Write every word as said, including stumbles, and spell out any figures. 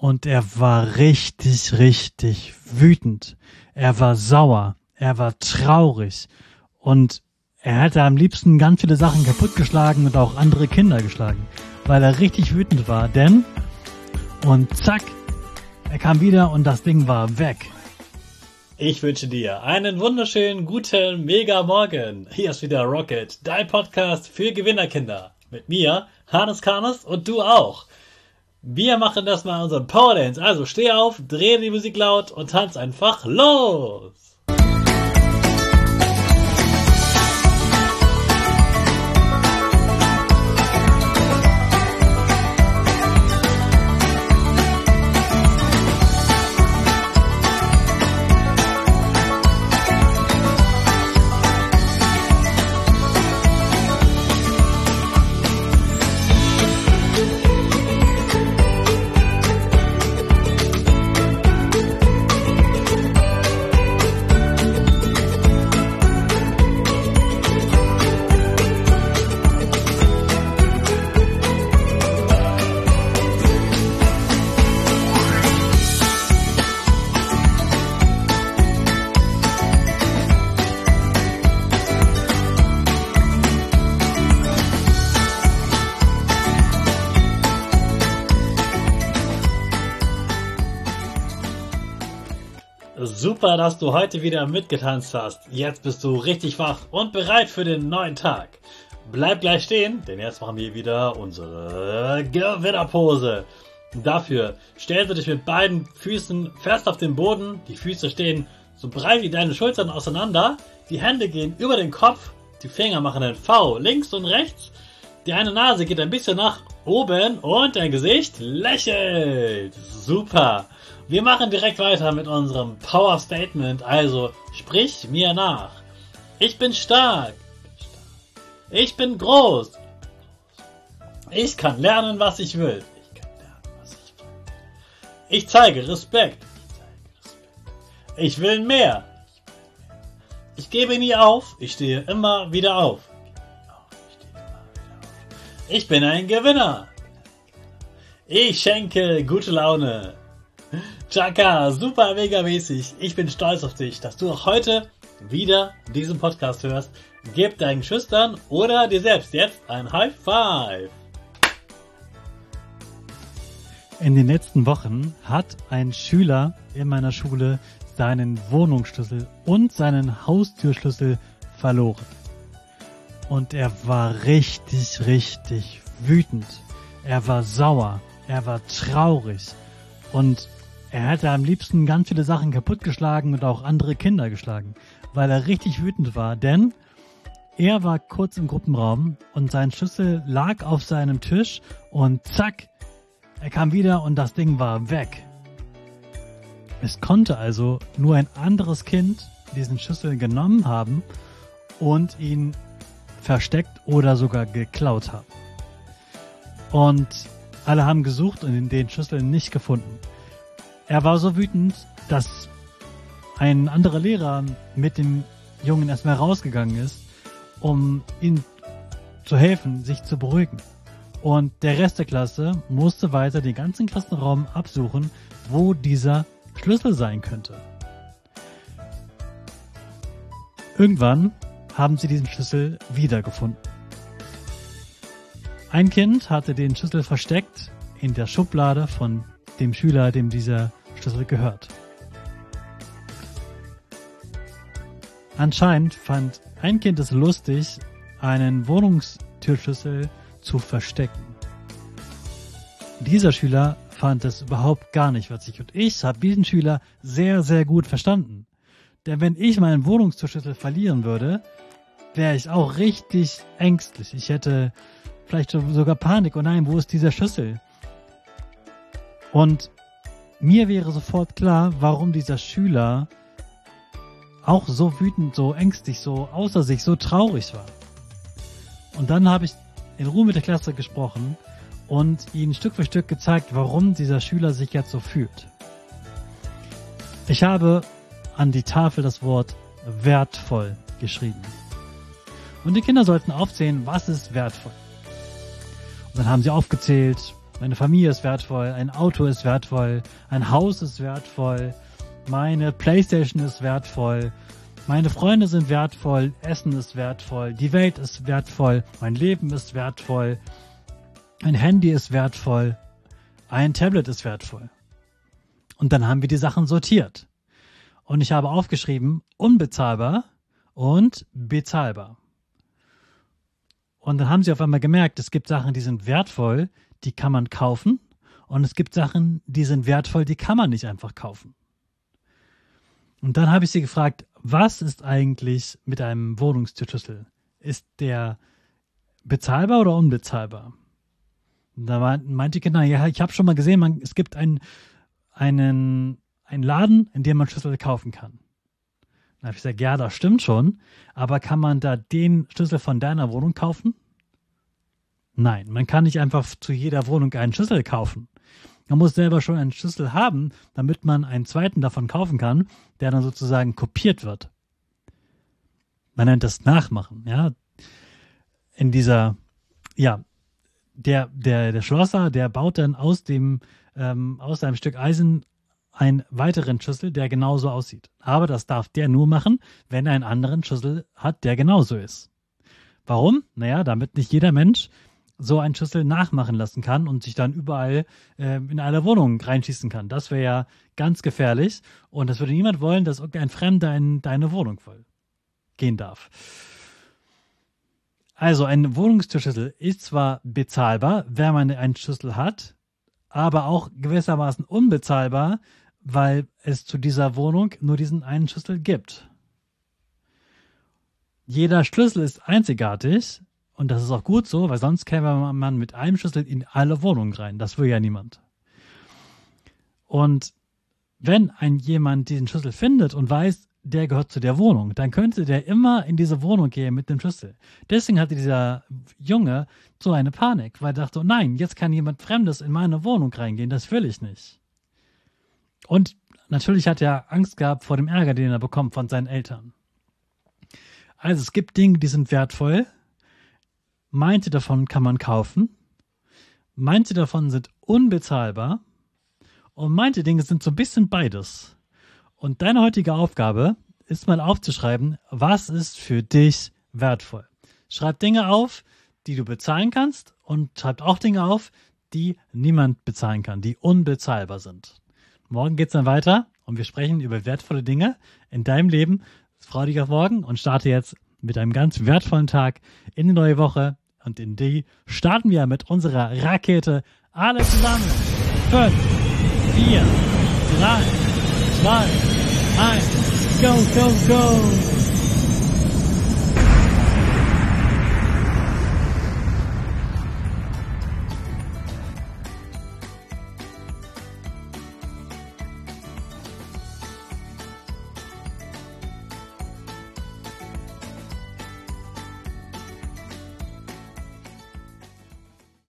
Und er war richtig, richtig wütend. Er war sauer. Er war traurig. Und er hätte am liebsten ganz viele Sachen kaputtgeschlagen und auch andere Kinder geschlagen, weil er richtig wütend war. Denn, und zack, er kam wieder und das Ding war weg. Ich wünsche dir einen wunderschönen, guten, mega Morgen. Hier ist wieder Rocket, dein Podcast für Gewinnerkinder. Mit mir, Hannes Karnes, und du auch. Wir machen das mal unseren Power Dance. Also steh auf, dreh die Musik laut und tanz einfach los. Super, dass du heute wieder mitgetanzt hast. Jetzt bist du richtig wach und bereit für den neuen Tag. Bleib gleich stehen, denn jetzt machen wir wieder unsere Gewinnerpose. Dafür stellst du dich mit beiden Füßen fest auf den Boden. Die Füße stehen so breit wie deine Schultern auseinander. Die Hände gehen über den Kopf. Die Finger machen ein V links und rechts. Die eine Nase geht ein bisschen nach oben und dein Gesicht lächelt. Super. Wir machen direkt weiter mit unserem Power Statement, also sprich mir nach. Ich bin stark. Ich bin groß. Ich kann lernen, was ich will. Ich kann lernen, was ich will. Ich zeige Respekt. Ich will mehr. Ich gebe nie auf. Ich stehe immer wieder auf. Ich bin ein Gewinner. Ich schenke gute Laune. Chaka, super mega mäßig. Ich bin stolz auf dich, dass du auch heute wieder diesen Podcast hörst. Gib deinen Schüchtern oder dir selbst jetzt ein High Five. In den letzten Wochen hat ein Schüler in meiner Schule seinen Wohnungsschlüssel und seinen Haustürschlüssel verloren. Und er war richtig, richtig wütend. Er war sauer. Er war traurig. Und er hätte am liebsten ganz viele Sachen kaputtgeschlagen und auch andere Kinder geschlagen, weil er richtig wütend war, denn er war kurz im Gruppenraum und sein Schlüssel lag auf seinem Tisch und zack, er kam wieder und das Ding war weg. Es konnte also nur ein anderes Kind diesen Schlüssel genommen haben und ihn versteckt oder sogar geklaut haben. Und alle haben gesucht und den Schlüssel nicht gefunden. Er war so wütend, dass ein anderer Lehrer mit dem Jungen erstmal rausgegangen ist, um ihm zu helfen, sich zu beruhigen. Und der Rest der Klasse musste weiter den ganzen Klassenraum absuchen, wo dieser Schlüssel sein könnte. Irgendwann haben sie diesen Schlüssel wiedergefunden. Ein Kind hatte den Schlüssel versteckt in der Schublade von dem Schüler, dem dieser Schlüssel gehört. Anscheinend fand ein Kind es lustig, einen Wohnungstürschlüssel zu verstecken. Dieser Schüler fand es überhaupt gar nicht witzig und ich habe diesen Schüler sehr, sehr gut verstanden. Denn wenn ich meinen Wohnungstürschlüssel verlieren würde, wäre ich auch richtig ängstlich. Ich hätte vielleicht sogar Panik. Oh nein, wo ist dieser Schlüssel? Und mir wäre sofort klar, warum dieser Schüler auch so wütend, so ängstlich, so außer sich, so traurig war. Und dann habe ich in Ruhe mit der Klasse gesprochen und ihnen Stück für Stück gezeigt, warum dieser Schüler sich jetzt so fühlt. Ich habe an die Tafel das Wort wertvoll geschrieben. Und die Kinder sollten aufzählen, was ist wertvoll. Und dann haben sie aufgezählt, Meine Familie ist wertvoll, ein Auto ist wertvoll, ein Haus ist wertvoll, meine Playstation ist wertvoll, meine Freunde sind wertvoll, Essen ist wertvoll, die Welt ist wertvoll, mein Leben ist wertvoll, ein Handy ist wertvoll, ein Tablet ist wertvoll. Und dann haben wir die Sachen sortiert. Und ich habe aufgeschrieben, unbezahlbar und bezahlbar. Und dann haben sie auf einmal gemerkt, es gibt Sachen, die sind wertvoll, die kann man kaufen. Und es gibt Sachen, die sind wertvoll, die kann man nicht einfach kaufen. Und dann habe ich sie gefragt, was ist eigentlich mit einem Wohnungstürschlüssel? Ist der bezahlbar oder unbezahlbar? Und da meinte die Kinder, ja, ich habe schon mal gesehen, man, es gibt einen, einen, einen Laden, in dem man Schlüssel kaufen kann. Dann habe ich gesagt, ja, das stimmt schon, aber kann man da den Schlüssel von deiner Wohnung kaufen? Nein, man kann nicht einfach zu jeder Wohnung einen Schlüssel kaufen. Man muss selber schon einen Schlüssel haben, damit man einen zweiten davon kaufen kann, der dann sozusagen kopiert wird. Man nennt das Nachmachen, ja. In dieser, ja, der, der, der Schlosser, der baut dann aus dem, ähm, aus einem Stück Eisen einen weiteren Schlüssel, der genauso aussieht. Aber das darf der nur machen, wenn er einen anderen Schlüssel hat, der genauso ist. Warum? Naja, damit nicht jeder Mensch so einen Schlüssel nachmachen lassen kann und sich dann überall äh, in alle Wohnungen reinschießen kann. Das wäre ja ganz gefährlich und das würde niemand wollen, dass irgendein Fremder in deine Wohnung voll gehen darf. Also ein Wohnungstürschlüssel ist zwar bezahlbar, wenn man einen Schlüssel hat, aber auch gewissermaßen unbezahlbar, weil es zu dieser Wohnung nur diesen einen Schlüssel gibt. Jeder Schlüssel ist einzigartig und das ist auch gut so, weil sonst käme man mit einem Schlüssel in alle Wohnungen rein. Das will ja niemand. Und wenn ein jemand diesen Schlüssel findet und weiß, der gehört zu der Wohnung, dann könnte der immer in diese Wohnung gehen mit dem Schlüssel. Deswegen hatte dieser Junge so eine Panik, weil er dachte, oh nein, jetzt kann jemand Fremdes in meine Wohnung reingehen, das will ich nicht. Und natürlich hat er Angst gehabt vor dem Ärger, den er bekommt von seinen Eltern. Also es gibt Dinge, die sind wertvoll, manche davon kann man kaufen, manche davon sind unbezahlbar und manche Dinge sind so ein bisschen beides. Und deine heutige Aufgabe ist mal aufzuschreiben, was ist für dich wertvoll. Schreib Dinge auf, die du bezahlen kannst und schreib auch Dinge auf, die niemand bezahlen kann, die unbezahlbar sind. Morgen geht's dann weiter und wir sprechen über wertvolle Dinge in deinem Leben. Freu dich auf morgen und starte jetzt mit einem ganz wertvollen Tag in die neue Woche. Und in die starten wir mit unserer Rakete. Alle zusammen. Fünf, vier, drei, zwei, eins. Go, go, go.